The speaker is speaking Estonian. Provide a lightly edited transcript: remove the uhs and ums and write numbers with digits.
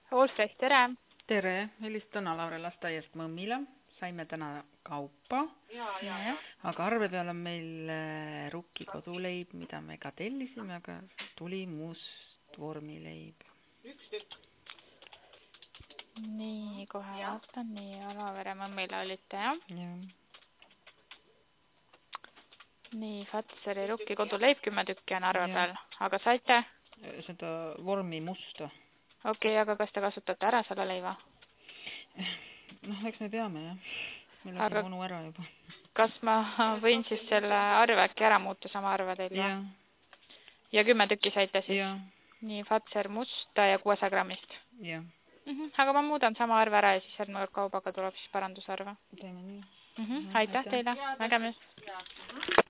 Olfrecht, tere! Tere, helistan Alavere lasteaiast Mõmmile. Saime täna kaupa, aga arve peal on meil Rukki koduleib, mida me ka tellisime, aga tuli must vormileib. Nii, kohe vaatan, nii Alavere Mõmmile olite, jah? Nii, Fatseri Rukki koduleib 10 tükki on arve peal, aga saite? Seda vormi musta. Okei, aga kas te kasutate ära selle leiva? Noh, eks me peame, jah. Meil on siin onu ära juba. Kas ma võin siis selle arve äkki ära muuta, sama arve teil või? Ja 10 tükki saite siis? Nii, Fatser musta ja 600 grammist? Jah. Aga ma muudan sama arve ära ja siis järgneva kaubaga tuleb siis parandusarve. Teeme nii. Aitäh teile, nägemist!